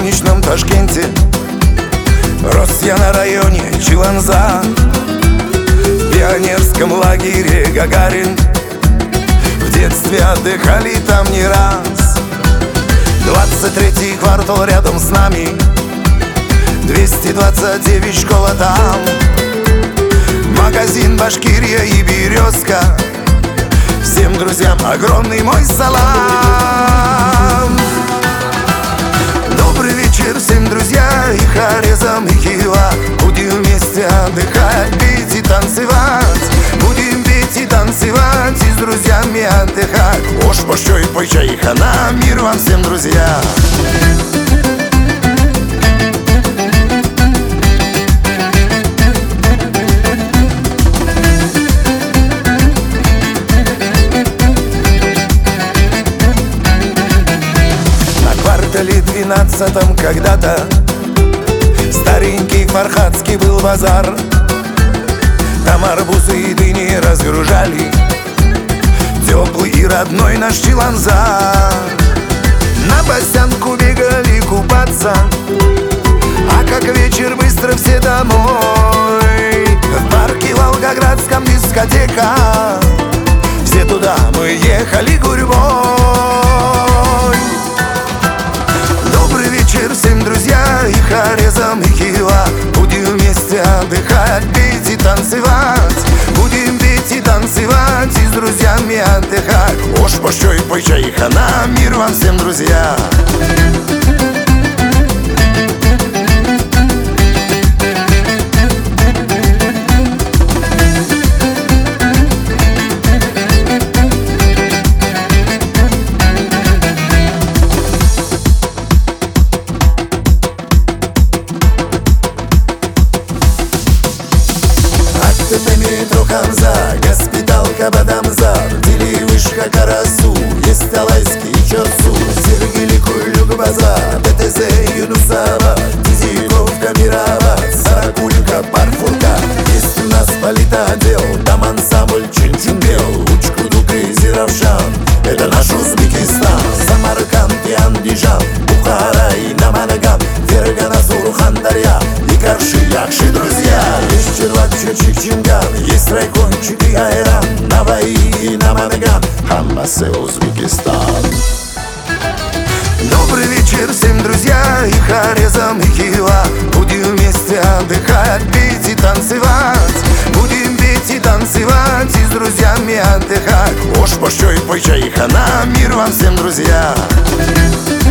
солнечном Ташкенте. Рос я на районе Чиланза, в пионерском лагере Гагарин. В детстве отдыхали там не раз. 23-й квартал рядом с нами, 229 школа там. Магазин Башкирия и Березка. Всем друзьям огромный мой салам. Добрый вечер всем, друзья, и Хорезм, и Хива. Будем вместе отдыхать, петь и танцевать. Будем петь и танцевать, и с друзьями отдыхать. Ош, пощой, пой, чай, хана, мир вам всем, друзья. В 12-м когда-то старенький Фархадский был базар. Там арбузы и дыни разгружали, теплый и родной наш Чиланза. На Басянку бегали купаться, а как вечер быстро все домой. В парке Волгоградском дискотека, все туда мы ехали гурьбой. Всем, друзья, и Хорезм, и Хива. Будем вместе отдыхать, петь и танцевать. Будем петь и танцевать, и с друзьями отдыхать. Ош, пощой, пой, чай, хана, мир вам всем, друзья. Метро Хамза, госпиталка Бадамзар, Дили вышка Карасу, есть Алайский Чорсу, Сергели Кулюк Базар, ДТЗ Юнусава, Тизиковка Мирава, Саракулька Парфурка. Есть у нас политотдел, там ансамбль Чинчунбел, Учкудук и Зиравшан, это наш Узбекистан. Самарканд и Андижан, Бухара и Наманган, Фергана, Сурхан, Дарья и Карши, Якши, друзья. Есть Черлак, Чучик, Чинган, есть Райкончик и Айран, Наваи и Наманган, Хамбасе, Узбекистан. Добрый вечер всем, друзья, и Хорезм, и Хива. Будем вместе отдыхать, петь и танцевать. Будем петь и танцевать, и с друзьями отдыхать. Ош, пощой, пой, чай, хана, мир вам всем, друзья.